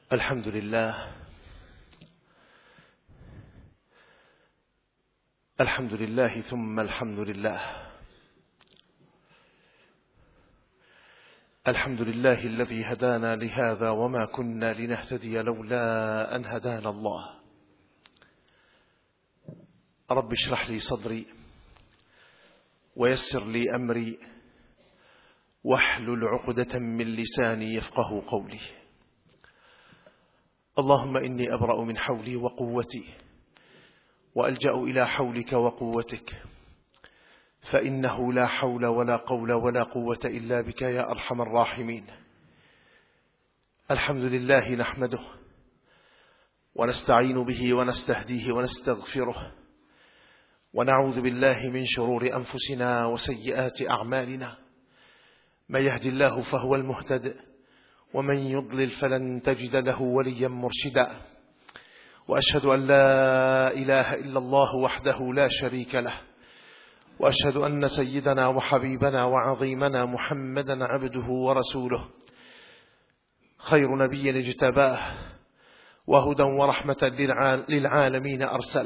الحمد لله. الحمد لله ثم الحمد لله. الحمد لله الذي هدانا لهذا وما كنا لنهتدي لولا أن هدانا الله. رب اشرح لي صدري ويسر لي أمري واحلل عقدة من لساني يفقه قولي. اللهم إني أبرأ من حولي وقوتي وألجأ إلى حولك وقوتك، فإنه لا حول ولا قول ولا قوة إلا بك يا أرحم الراحمين. الحمد لله نحمده ونستعين به ونستهديه ونستغفره، ونعوذ بالله من شرور أنفسنا وسيئات أعمالنا. من يهد الله فهو المهتد، ومن يضلل فلن تجد له وليا مرشدا. وأشهد أن لا إله إلا الله وحده لا شريك له، وأشهد أن سيدنا وحبيبنا وعظيمنا محمدا عبده ورسوله، خير نبي اجتباه وهدى ورحمة للعالمين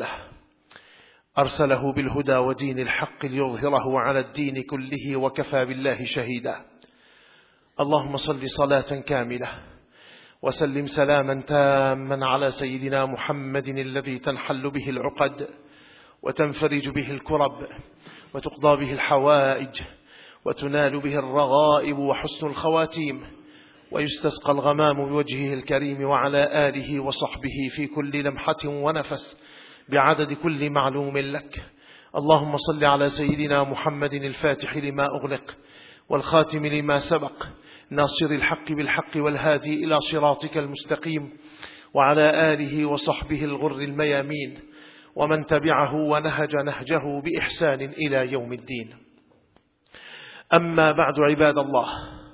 أرسله بالهدى ودين الحق ليظهره على الدين كله وكفى بالله شهيدا. اللهم صل صلاة كاملة وسلم سلاما تاما على سيدنا محمد الذي تنحل به العقد وتنفرج به الكرب وتقضى به الحوائج وتنال به الرغائب وحسن الخواتيم، ويستسقى الغمام بوجهه الكريم وعلى آله وصحبه في كل لمحة ونفس بعدد كل معلوم لك. اللهم صل على سيدنا محمد الفاتح لما أغلق والخاتم لما سبق، ناصر الحق بالحق والهادي إلى صراطك المستقيم، وعلى آله وصحبه الغر الميامين ومن تبعه ونهج نهجه بإحسان إلى يوم الدين. أما بعد، عباد الله،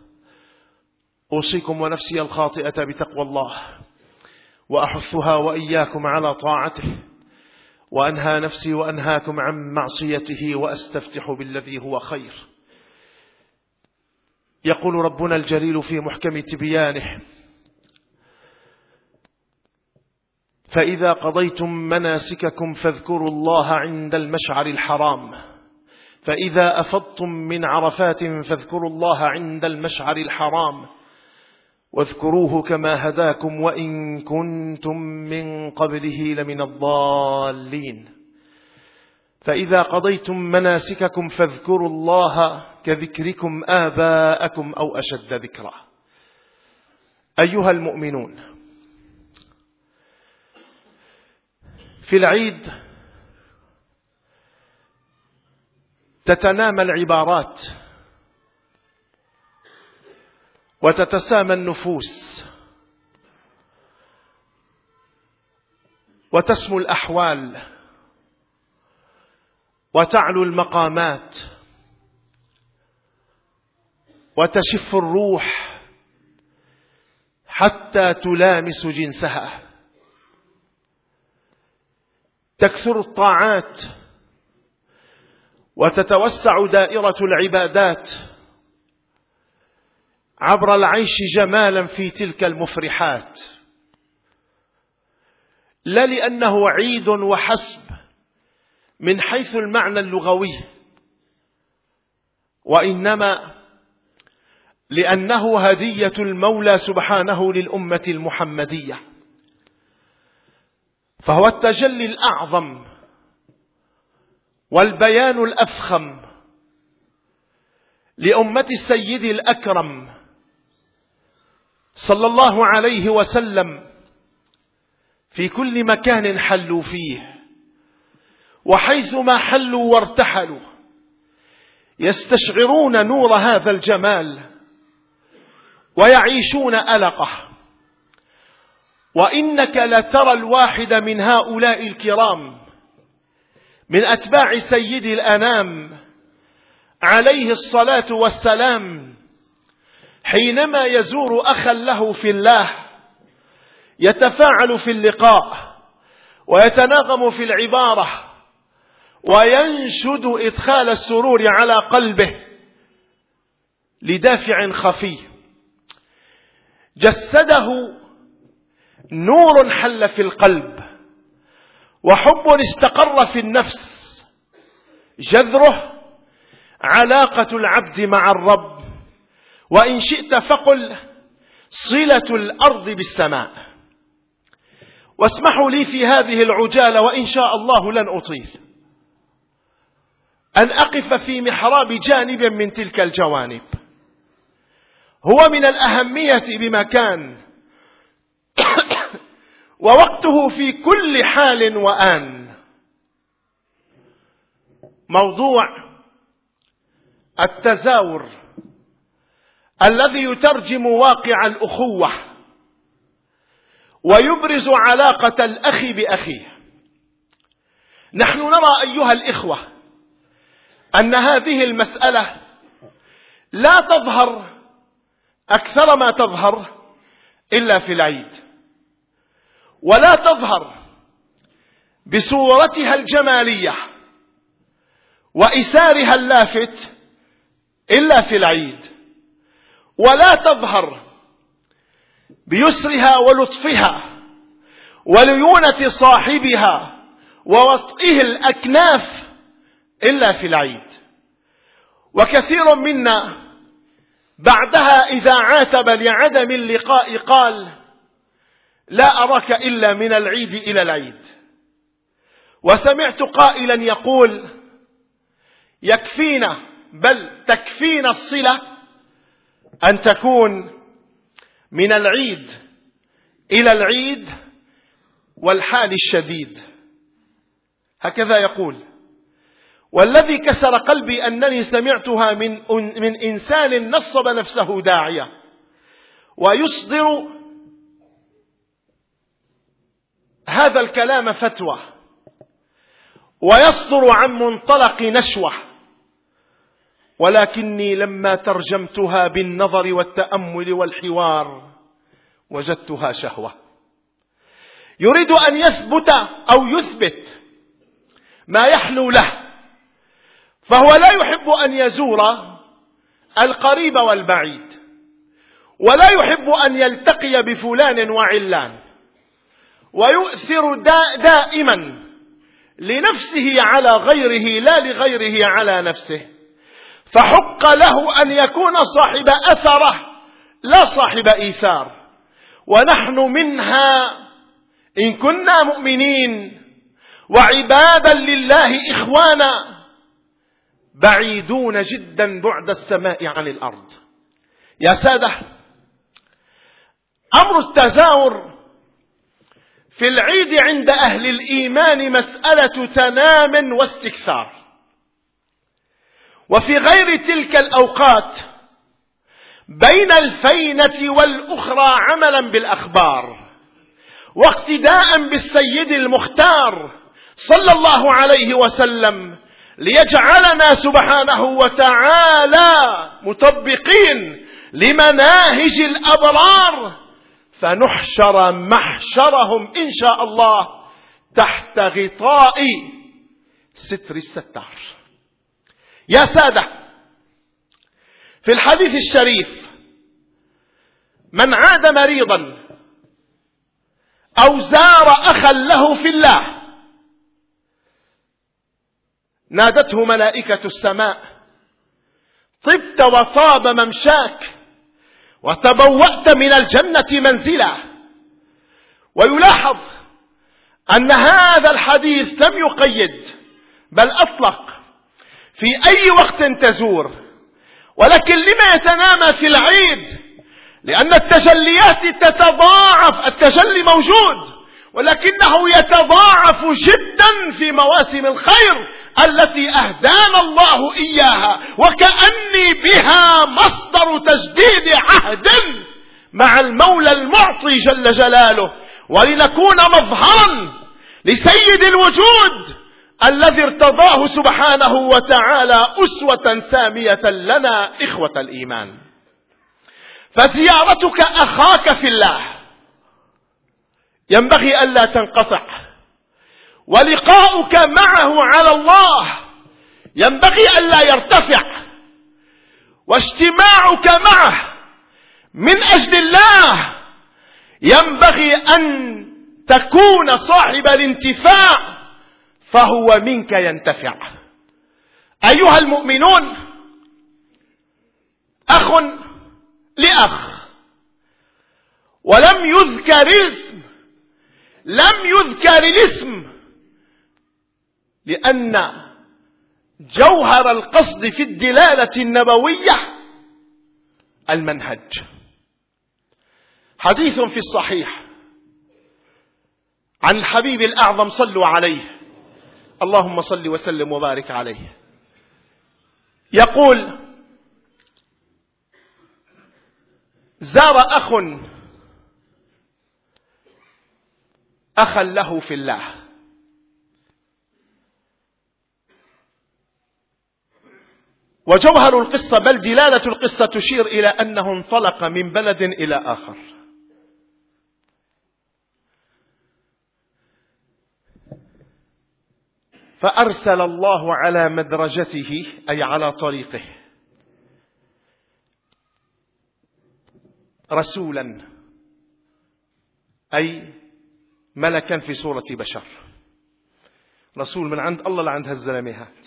أوصيكم ونفسي الخاطئة بتقوى الله، وأحثها وإياكم على طاعته، وأنهى نفسي وأنهاكم عن معصيته، وأستفتح بالذي هو خير. يقول ربنا الجليل في محكم تبيانه: فإذا قضيتم مناسككم فاذكروا الله عند المشعر الحرام، فإذا أفضتم من عرفات فاذكروا الله عند المشعر الحرام، واذكروه كما هداكم وإن كنتم من قبله لمن الضالين. فإذا قضيتم مناسككم فاذكروا الله كذكركم آباءكم أو أشد ذكرا. أيها المؤمنون، في العيد تتنامى العبارات وتتسامى النفوس وتسمو الأحوال وتعلو المقامات وتشف الروح حتى تلامس جنسها. تكثر الطاعات وتتوسع دائرة العبادات عبر العيش جمالا في تلك المفرحات، لا لأنه عيد وحسب من حيث المعنى اللغوي، وإنما لأنه هدية المولى سبحانه للأمة المحمدية، فهو التجلي الأعظم والبيان الأفخم لأمة السيد الأكرم صلى الله عليه وسلم في كل مكان حلوا فيه، وحيثما حلوا وارتحلوا يستشعرون نور هذا الجمال ويعيشون ألقه. وإنك لترى الواحد من هؤلاء الكرام من أتباع سيد الأنام عليه الصلاة والسلام حينما يزور أخا له في الله يتفاعل في اللقاء ويتناغم في العبارة وينشد إدخال السرور على قلبه لدافع خفي جسده نور حل في القلب، وحب استقر في النفس، جذره علاقة العبد مع الرب، وإن شئت فقل صلة الأرض بالسماء. واسمحوا لي في هذه العجالة، وإن شاء الله لن أطيل، أن أقف في محراب جانب من تلك الجوانب، هو من الأهمية بمكان ووقته في كل حال وآن. موضوع التزاور الذي يترجم واقع الأخوة ويبرز علاقة الأخ بأخيه. نحن نرى أيها الإخوة أن هذه المسألة لا تظهر أكثر ما تظهر إلا في العيد، ولا تظهر بصورتها الجمالية وإسارها اللافت إلا في العيد، ولا تظهر بيسرها ولطفها وليونة صاحبها ووطئه الأكناف إلا في العيد. وكثير منا بعدها إذا عاتب لعدم اللقاء قال: لا أراك إلا من العيد إلى العيد. وسمعت قائلا يقول: يكفينا، بل تكفينا الصلة أن تكون من العيد إلى العيد والحال الشديد. هكذا يقول. والذي كسر قلبي أنني سمعتها من إنسان نصب نفسه داعية ويصدر هذا الكلام فتوى، ويصدر عن منطلق نشوة، ولكني لما ترجمتها بالنظر والتأمل والحوار وجدتها شهوة. يريد أن يثبت أو يثبت ما يحلو له، فهو لا يحب أن يزور القريب والبعيد، ولا يحب أن يلتقي بفلان وعلان، ويؤثر دائما لنفسه على غيره لا لغيره على نفسه، فحق له أن يكون صاحب أثره لا صاحب إيثار. ونحن منها إن كنا مؤمنين وعبادا لله إخوانا بعيدون جدا بعد السماء عن الأرض. يا سادة، أمر التزاور في العيد عند أهل الإيمان مسألة تنام واستكثار، وفي غير تلك الأوقات بين الفينة والأخرى عملا بالأخبار واقتداء بالسيد المختار صلى الله عليه وسلم، ليجعلنا سبحانه وتعالى مطبقين لمناهج الأبرار، فنحشر محشرهم إن شاء الله تحت غطاء ستر الستار. يا سادة، في الحديث الشريف: من عاد مريضا أو زار أخا له في الله نادته ملائكة السماء: طبت وطاب ممشاك وتبوأت من الجنة منزلا. ويلاحظ أن هذا الحديث لم يقيد، بل أطلق في أي وقت تزور. ولكن لما يتنامى في العيد؟ لأن التجليات تتضاعف، التجلي موجود ولكنه يتضاعف جدا في مواسم الخير التي أهدانا الله إياها، وكأني بها مصدر تجديد عهد مع المولى المعطي جل جلاله، ولنكون مظهرا لسيد الوجود الذي ارتضاه سبحانه وتعالى أسوة سامية لنا إخوة الإيمان. فزيارتك أخاك في الله ينبغي ألا تنقطع، ولقاؤك معه على الله ينبغي ألا يرتفع، واجتماعك معه من أجل الله ينبغي أن تكون صاحب الانتفاع فهو منك ينتفع. أيها المؤمنون، أخ لأخ، ولم يذكر الاسم لأن جوهر القصد في الدلالة النبوية المنهج. حديث في الصحيح عن الحبيب الأعظم صلوا عليه، اللهم صل وسلم وبارك عليه، يقول: زار أخا له في الله، وجوهر القصة بل دلالة القصة تشير إلى أنه انطلق من بلد إلى آخر، فأرسل الله على مدرجته أي على طريقه رسولا أي ملكا في صورة بشر، رسول من عند الله لعند هالزلميهات،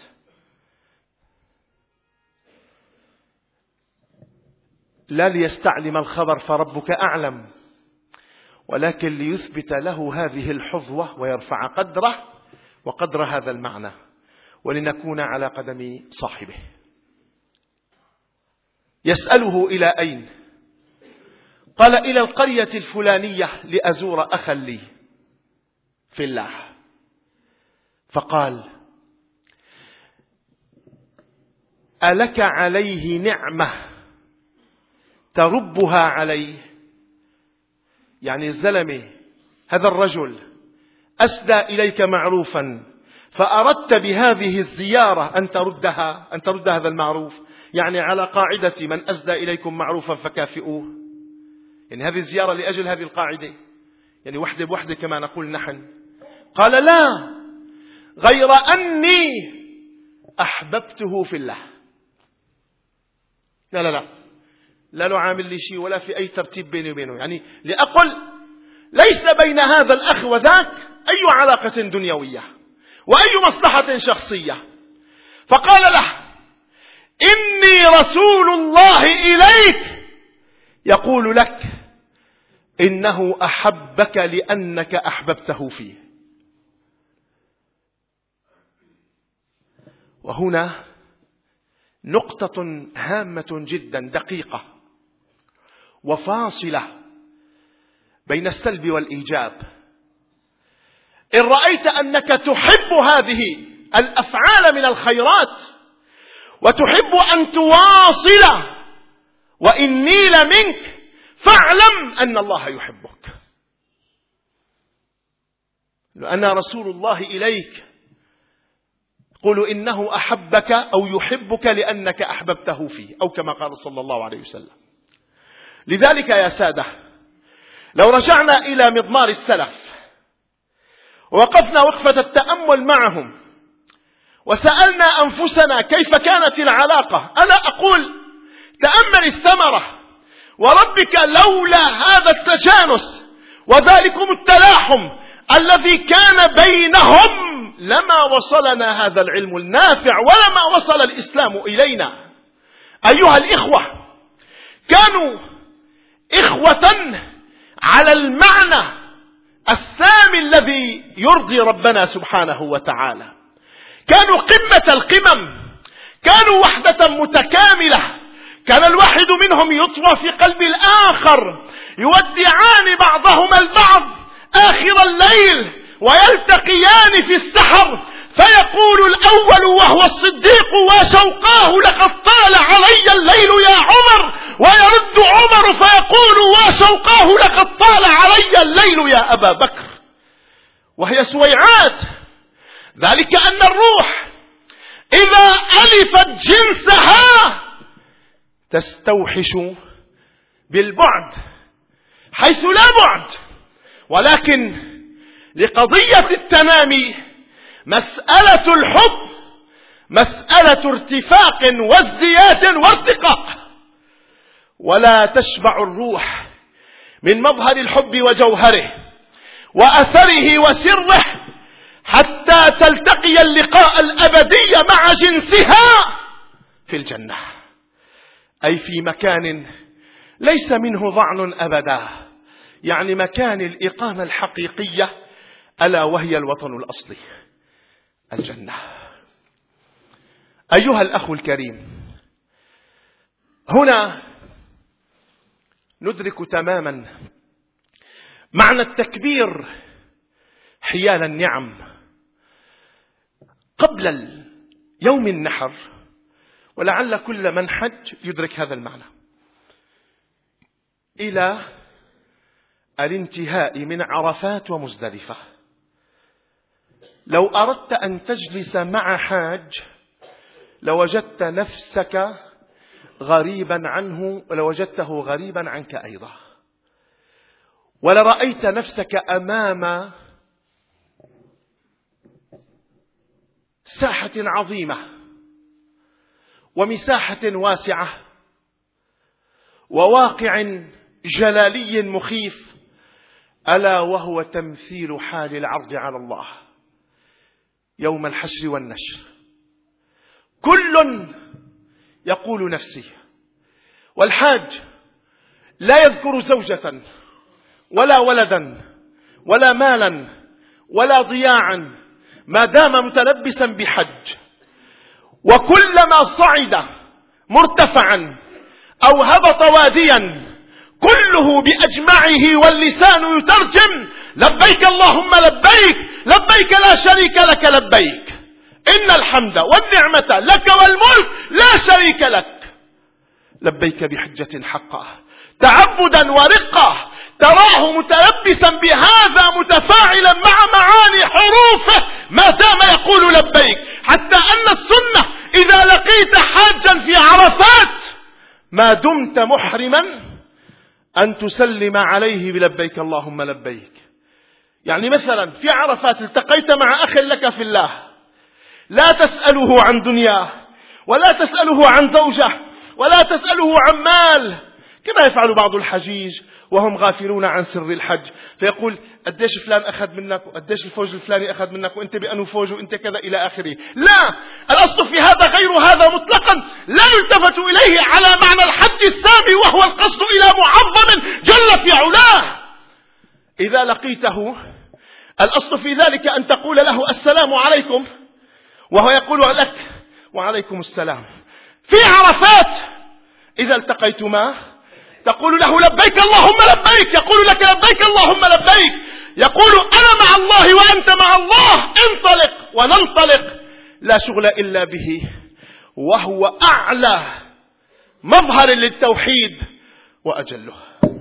لا ليستعلم الخبر فربك أعلم، ولكن ليثبت له هذه الحظوة ويرفع قدره وقدر هذا المعنى، ولنكون على قدم صاحبه. يسأله: إلى أين؟ قال: إلى القرية الفلانية لأزور أخا لي في الله. فقال: ألك عليه نعمة تربها عليه؟ يعني الزلمة هذا الرجل أسدى إليك معروفا فأردت بهذه الزيارة أن ترد هذا المعروف، يعني على قاعدة من أسدى إليكم معروفا فكافئوه، يعني هذه الزيارة لأجل هذه القاعدة، يعني وحدة بوحدة كما نقول نحن. قال: لا، غير أني أحببته في الله. لا له عامل لي شيء ولا في أي ترتيب بيني وبينه، يعني لأقل ليس بين هذا الأخ وذاك أي علاقة دنيوية وأي مصلحة شخصية. فقال له: إني رسول الله إليك يقول لك إنه أحبك لأنك أحببته فيه. وهنا نقطة هامة جدا دقيقة وفاصلة بين السلب والإيجاب. إن رأيت أنك تحب هذه الأفعال من الخيرات وتحب أن تواصل وإن نيل منك، فاعلم أن الله يحبك، لأن رسول الله إليك قل إنه أحبك أو يحبك لأنك أحببته فيه، أو كما قال صلى الله عليه وسلم. لذلك يا سادة، لو رجعنا إلى مضمار السلف ووقفنا وقفة التأمل معهم وسألنا أنفسنا كيف كانت العلاقة، أنا أقول تأمل الثمرة، وربك لولا هذا التجانس وذلكم التلاحم الذي كان بينهم لما وصلنا هذا العلم النافع ولما وصل الإسلام إلينا. أيها الإخوة، كانوا إخوة على المعنى السامي الذي يرضي ربنا سبحانه وتعالى، كانوا قمة القمم، كانوا وحدة متكاملة، كان الواحد منهم يطوى في قلب الآخر، يودعان بعضهما البعض آخر الليل ويلتقيان في السحر، فيقول الأول وهو الصديق وشوقاه لقد طال علي الليل يا عمر، ويرد عمر فيقول وشوقاه لقد طال علي الليل يا أبا بكر. وهي سويعات، ذلك أن الروح إذا ألفت جنسها تستوحش بالبعد حيث لا بعد، ولكن لقضية التنامي مسألة الحب مسألة ارتفاق وازدياد وارتقاء، ولا تشبع الروح من مظهر الحب وجوهره وأثره وسره، حتى تلتقي اللقاء الأبدي مع جنسها في الجنة، أي في مكان ليس منه ضعن أبدا، يعني مكان الإقامة الحقيقية، ألا وهي الوطن الأصلي الجنة. أيها الأخ الكريم، هنا ندرك تماما معنى التكبير حيال النعم قبل يوم النحر، ولعل كل من حج يدرك هذا المعنى، إلى الانتهاء من عرفات ومزدلفة. لو أردت أن تجلس مع حاج لوجدت نفسك غريبا عنه، ولوجدته غريبا عنك أيضا، ولرأيت نفسك أمام ساحة عظيمة ومساحة واسعة وواقع جلالي مخيف، ألا وهو تمثيل حال العرض على الله يوم الحشر والنشر. كل يقول نفسي، والحاج لا يذكر زوجة ولا ولدا ولا مالا ولا ضياعا ما دام متلبسا بحج، وكلما صعد مرتفعا أو هبط واديا كله بأجمعه واللسان يترجم: لبيك اللهم لبيك، لبيك لا شريك لك لبيك، إن الحمد والنعمة لك والملك لا شريك لك. لبيك بحجة حقه، تعبدا ورقة، تراه متلبسا بهذا متفاعلا مع معاني حروفه ما دام يقول لبيك، حتى أن السنة إذا لقيت حاجا في عرفات ما دمت محرما أن تسلم عليه بلبيك اللهم لبيك. يعني مثلا في عرفات التقيت مع أخ لك في الله، لا تسأله عن دنياه ولا تسأله عن زوجة ولا تسأله عن مال، كما يفعل بعض الحجيج وهم غافلون عن سر الحج، فيقول قديش فلان أخذ منك وقديش الفوج الفلاني أخذ منك وأنت بأنه فوج وأنت كذا إلى آخره. لا، الأصل في هذا غير هذا مطلقا، لا يلتفت إليه على معنى الحج السامي، وهو القصد إلى معظم جل في علاه. إذا لقيته الأصل في ذلك أن تقول له السلام عليكم وهو يقول لك وعليكم السلام. في عرفات إذا التقيتما تقول له لبيك اللهم لبيك، يقول لك لبيك اللهم لبيك، يقول أنا مع الله وأنت مع الله، انطلق وننطلق، لا شغل إلا به، وهو أعلى مظهر للتوحيد وأجله.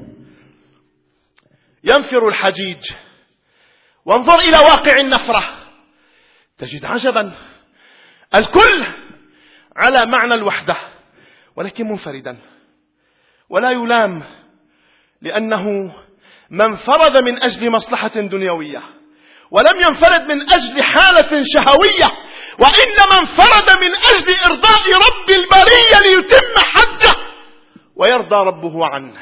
ينفر الحجيج، وانظر إلى واقع النفرة تجد عجبا، الكل على معنى الوحدة ولكن منفردا، ولا يلام لأنه ما انفرد من أجل مصلحة دنيوية، ولم ينفرد من أجل حالة شهوية، وإنما انفرد من أجل إرضاء رب البرية ليتم حجه ويرضى ربه عنه.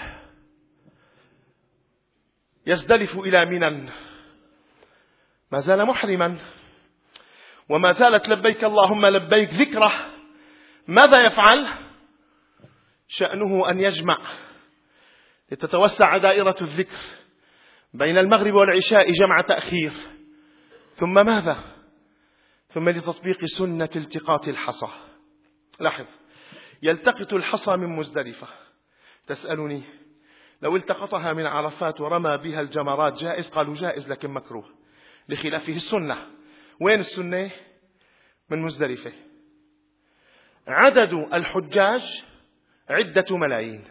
يزدلف إلى منى، ما زال محرما وما زالت لبيك اللهم لبيك ذكره. ماذا يفعل؟ شأنه أن يجمع لتتوسع دائرة الذكر بين المغرب والعشاء جمع تأخير، ثم ماذا؟ ثم لتطبيق سنة التقاط الحصى. لاحظ، يلتقط الحصى من مزدلفة. تسألني لو التقطها من عرفات ورمى بها الجمرات جائز؟ قالوا جائز لكن مكروه لخلافه السنة. وين السنة؟ من مزدلفة. عدد الحجاج عدة ملايين،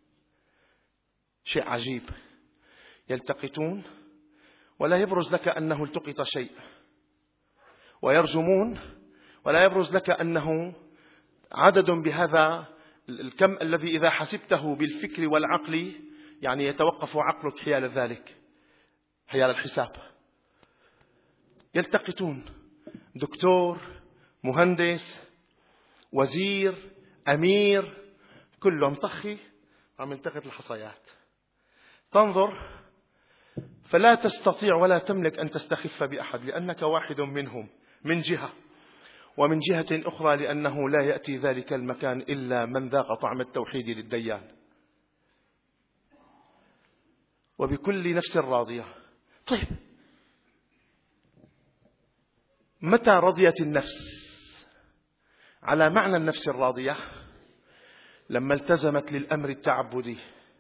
شيء عجيب، يلتقطون ولا يبرز لك أنه التقط شيء، ويرجمون ولا يبرز لك أنه عدد بهذا الكم الذي إذا حسبته بالفكر والعقل يعني يتوقف عقلك حيال ذلك، حيال الحساب. يلتقطون دكتور، مهندس، وزير، أمير، كلهم طخي عم يلتقط الحصيات. تنظر فلا تستطيع ولا تملك أن تستخف بأحد، لأنك واحد منهم من جهة، ومن جهة أخرى لأنه لا يأتي ذلك المكان إلا من ذاق طعم التوحيد للديان. وبكل نفس راضية. طيب، متى رضيت النفس على معنى النفس الراضية؟ لما التزمت للأمر التعبدي.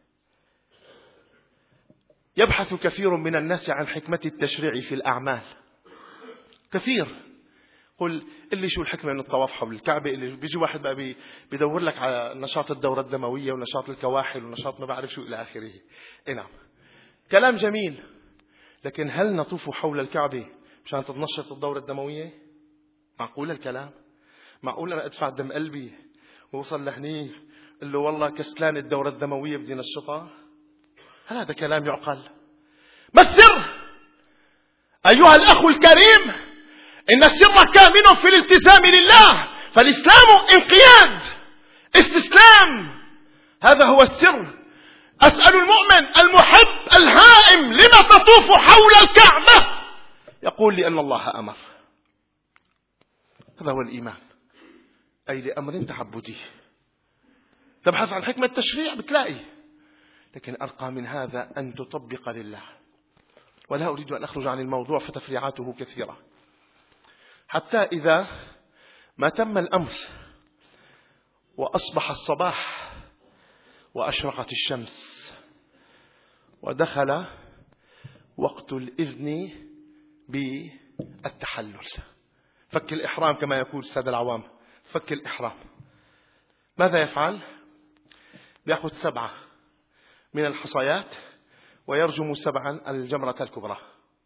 يبحث كثير من الناس عن حكمة التشريع في الأعمال، كثير. قل اللي شو الحكمة من الطواف حول الكعبة، اللي بيجي واحد بقى بيدور لك على نشاط الدورة الدموية ونشاط الكواحل ونشاط ما بعرف شو إلى آخره. نعم، كلام جميل، لكن هل نطوف حول الكعبة مشان تتنشط الدورة الدموية؟ معقول الكلام؟ معقول أنا أدفع دم قلبي ووصل لهني قل له والله كسلان الدورة الدموية بدي نشطها؟ هل هذا كلام يعقل؟ ما السر أيها الأخ الكريم؟ إن السر كامن في الالتزام لله، فالإسلام انقياد، استسلام، هذا هو السر. أسأل المؤمن المحب الهائم لما تطوف حول الكعبة؟ يقول لي أن الله أمر. هذا هو الإيمان، أي لأمر تعبدي. تبحث عن حكمة التشريع بتلاقي، لكن أرقى من هذا أن تطبق لله. ولا أريد أن أخرج عن الموضوع فتفريعاته كثيرة، حتى إذا ما تم الأمر وأصبح الصباح وأشرقت الشمس ودخل وقت الإذن بالتحلل، فك الإحرام كما يقول السادة العوام، فك الإحرام، ماذا يفعل؟ بيأخذ 7 من الحصيات ويرجم 7 الجمرة الكبرى.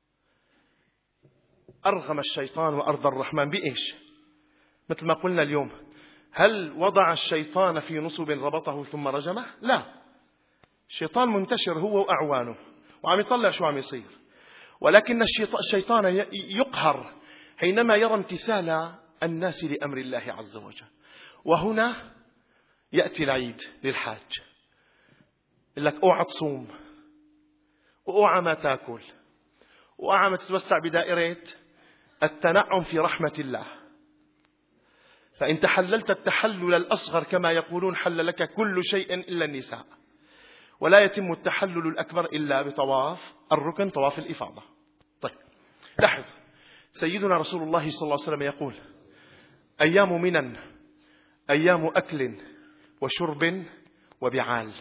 أرغم الشيطان وأرضى الرحمن بإيش؟ مثل ما قلنا اليوم، هل وضع الشيطان في نصب ربطه ثم رجمه؟ لا، الشيطان منتشر هو وأعوانه وعم يطلع شو عم يصير، ولكن الشيطان يقهر حينما يرى امتثال الناس لأمر الله عز وجل. وهنا يأتي العيد للحاج، يقول لك اوعى تصوم، واوعى ما تاكل، واوعى ما تتوسع بدائرة التنعم في رحمة الله. فإن تحللت التحلل الأصغر كما يقولون حل لك كل شيء إلا النساء، ولا يتم التحلل الأكبر إلا بطواف الركن، طواف الإفاضة. طيب، لاحظ سيدنا رسول الله صلى الله عليه وسلم يقول: أيام منى أيام أكل وشرب وبعال.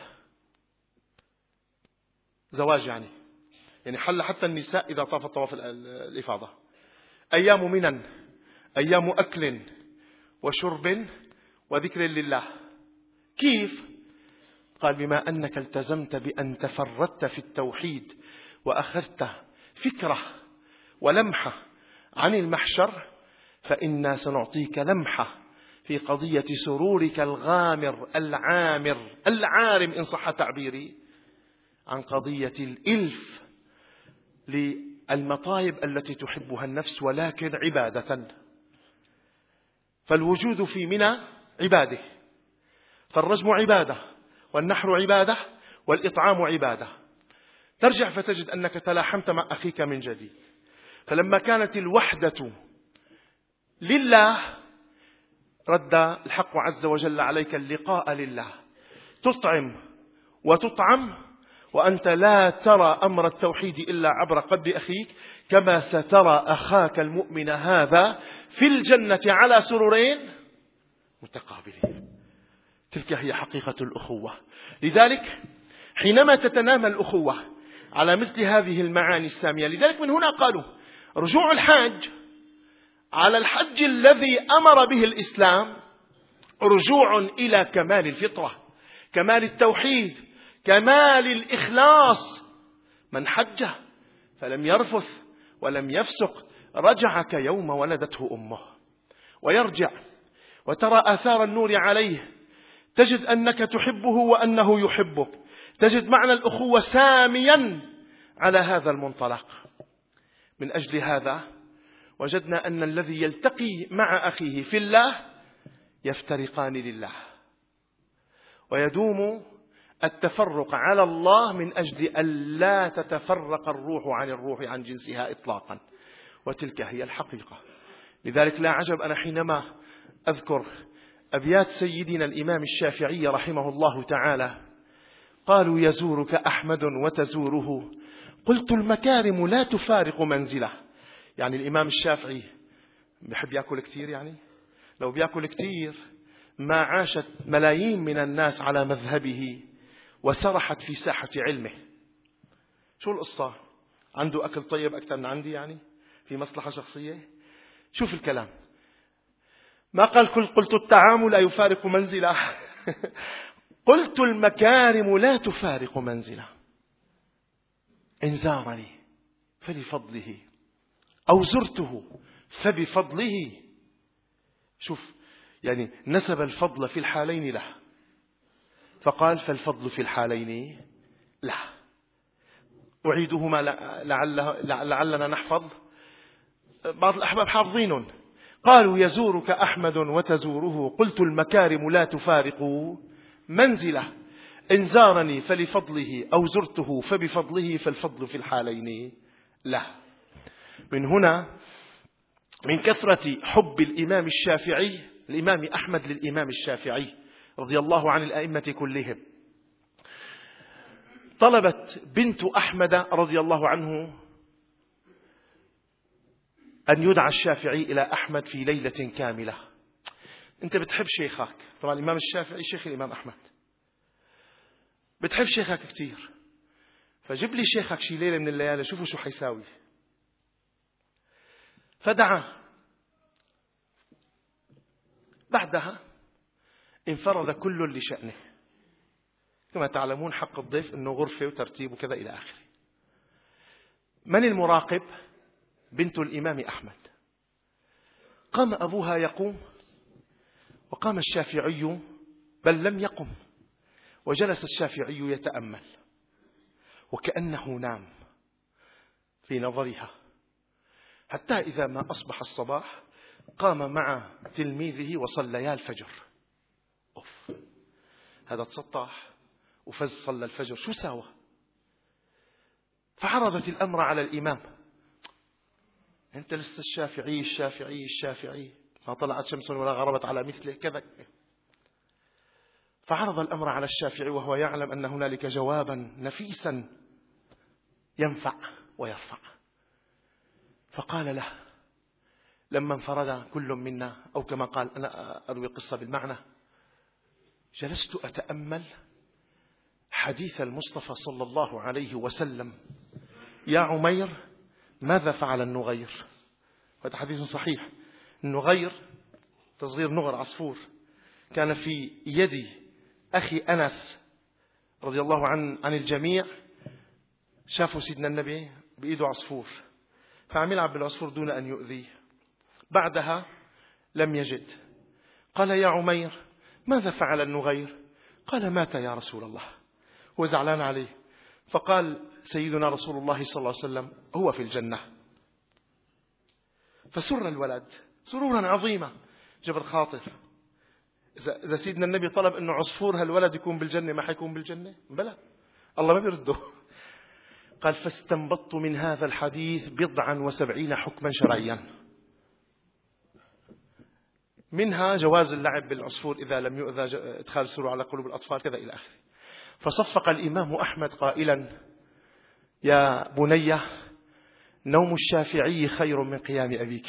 زواج يعني حل حتى النساء إذا طافت طواف الإفاضة. أيام منى أيام أكل وشرب وذكر لله. كيف؟ قال: بما أنك التزمت بأن تفردت في التوحيد وأخذت فكرة ولمحة عن المحشر، فإنا سنعطيك لمحة في قضية سرورك الغامر العامر العارم إن صح تعبيري عن قضية الإلف للمطايب التي تحبها النفس ولكن عبادة. فالوجود في منى عباده، فالرجم عبادة، والنحر عبادة، والإطعام عبادة. ترجع فتجد أنك تلاحمت مع أخيك من جديد. فلما كانت الوحدة لله رد الحق عز وجل عليك اللقاء لله، تطعم وتطعم وأنت لا ترى أمر التوحيد إلا عبر قلب أخيك، كما سترى أخاك المؤمن هذا في الجنة على سررين متقابلين. تلك هي حقيقة الأخوة. لذلك حينما تتنامى الأخوة على مثل هذه المعاني السامية، لذلك من هنا قالوا رجوع الحاج على الحج الذي أمر به الإسلام رجوع إلى كمال الفطرة، كمال التوحيد، كمال الإخلاص. من حج فلم يرفث ولم يفسق رجع كيوم ولدته أمه. ويرجع وترى آثار النور عليه، تجد أنك تحبه وأنه يحبك، تجد معنى الأخوة ساميا على هذا المنطلق. من أجل هذا وجدنا أن الذي يلتقي مع أخيه في الله يفترقان لله، ويدوم التفرق على الله من أجل أن لا تتفرق الروح عن الروح عن جنسها إطلاقا، وتلك هي الحقيقة. لذلك لا عجب أنا حينما أذكر أبيات سيدنا الإمام الشافعي رحمه الله تعالى: قالوا يزورك أحمد وتزوره، قلت المكارم لا تفارق منزله. يعني الإمام الشافعي بيحب يأكل كتير، يعني لو بيأكل كتير ما عاشت ملايين من الناس على مذهبه وسرحت في ساحة علمه. شو القصة؟ عنده أكل طيب أكثر من عندي، يعني في مصلحة شخصية؟ شوف الكلام، ما قال قلت الطعام لا يفارق منزله قلت المكارم لا تفارق منزله، إن زارني فلفضله أو زرته فبفضله. شوف، يعني نسب الفضل في الحالين له، فقال فالفضل في الحالين له. أعيدهما لعلنا نحفظ، بعض الأحباب حافظين. قالوا يزورك أحمد وتزوره، قلت المكارم لا تفارق منزله، إن زارني فلفضله أو زرته فبفضله، فالفضل في الحالين له. من هنا من كثرة حب الإمام الشافعي الإمام أحمد للإمام الشافعي رضي الله عن الأئمة كلهم، طلبت بنت أحمد رضي الله عنه أن يدعى الشافعي إلى أحمد في ليلة كاملة. أنت بتحب شيخك، طبعا الإمام الشافعي شيخ الإمام أحمد، بتحب شيخك كتير، فجيب لي شيخك شي ليلة من الليالي شوفوا شو حيساوي. فدعا، بعدها انفرد كل لشأنه. كما تعلمون حق الضيف أنه غرفة وترتيب وكذا إلى آخره. من المراقب؟ بنت الإمام أحمد. قام أبوها يقوم، وقام الشافعي بل لم يقم، وجلس الشافعي يتأمل وكأنه نام في نظرها، حتى إذا ما أصبح الصباح قام مع تلميذه وصليا الفجر. أوف، هذا تسطح وفز صلى الفجر، شو ساوى؟ فعرضت الأمر على الإمام: أنت لسه الشافعي ما طلعت شمس ولا غربت على مثله كذا. فعرض الأمر على الشافعي وهو يعلم أن هنالك جوابا نفيسا ينفع ويرفع. فقال له لما انفرد كل منا، أو كما قال، أنا أروي قصة بالمعنى: جلست أتأمل حديث المصطفى صلى الله عليه وسلم: يا عمير ماذا فعل النغير؟ هذا حديث صحيح. النغير تصغير نغر، عصفور، كان في يد أخي أنس رضي الله عن الجميع. شافوا سيدنا النبي بإيده عصفور، فعم يلعب بالعصفور دون أن يؤذيه. بعدها لم يجد، قال: يا عمير ماذا فعل النغير؟ قال: مات يا رسول الله. هو زعلان عليه، فقال سيدنا رسول الله صلى الله عليه وسلم: هو في الجنة. فسر الولد سرورا عظيما، جبر خاطر. إذا سيدنا النبي طلب أنه عصفور هالولد يكون بالجنة، ما حيكون بالجنة؟ بلى، الله ما بيرده. قال: فاستنبطت من هذا الحديث 70 حكما شرعيا، منها جواز اللعب بالعصفور إذا لم يؤذى، إدخال السرور على قلوب الأطفال كذا إلى آخره. فصفق الإمام أحمد قائلا: يا بني، نوم الشافعي خير من قيام أبيك.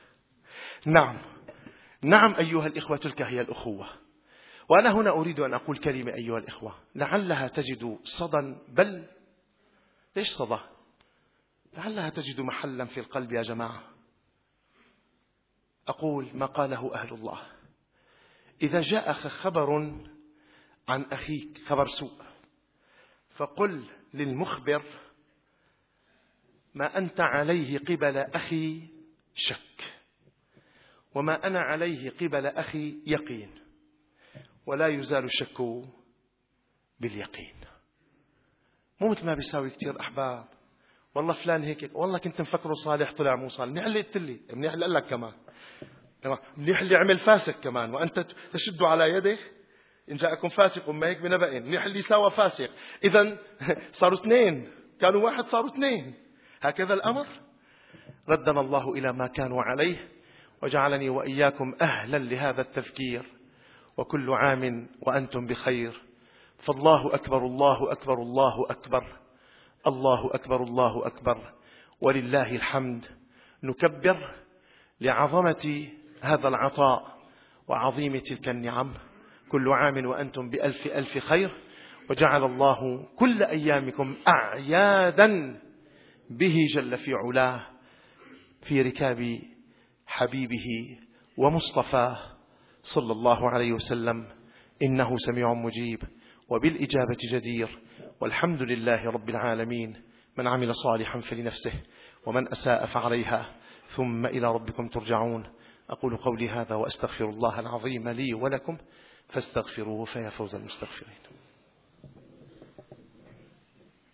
نعم أيها الإخوة، تلك هي الأخوة. وأنا هنا أريد أن أقول كلمة أيها الإخوة لعلها تجد صدى، بل ليش صدى؟ لعلها تجد محلا في القلب يا جماعة. أقول ما قاله أهل الله: إذا جاءك خبر عن أخيك، خبر سوء، فقل للمخبر: ما أنت عليه قبل أخي شك، وما أنا عليه قبل أخي يقين، ولا يزال الشك باليقين. مو مثل ما بيساوي كتير أحباب: والله فلان هيك، والله كنت مفكره صالح طلع مو صالح، منيح اللي قلت لي، منيح اللي قال لك كمان، منيح اللي عمل فاسق كمان، وأنت تشد على يده. إن جاءكم فاسق ما هيك بنبأ نحلي سوا فاسق. إذن صاروا اثنين، كانوا واحد صاروا اثنين. هكذا الأمر. ردنا الله إلى ما كانوا عليه وجعلني وإياكم أهلا لهذا التذكير. وكل عام وأنتم بخير. فالله أكبر الله أكبر الله أكبر الله أكبر الله أكبر ولله الحمد. نكبر لعظمة هذا العطاء وعظيم تلك النعم. كل عام وأنتم بألف ألف خير. وجعل الله كل أيامكم أعيادا به جل في علاه في ركاب حبيبه ومصطفاه صلى الله عليه وسلم. إنه سميع مجيب وبالإجابة جدير. والحمد لله رب العالمين. من عمل صالحا فلنفسه ومن أساء فعليها ثم إلى ربكم ترجعون. أقول قولي هذا وأستغفر الله العظيم لي ولكم فاستغفروه فيا فوز المستغفرين.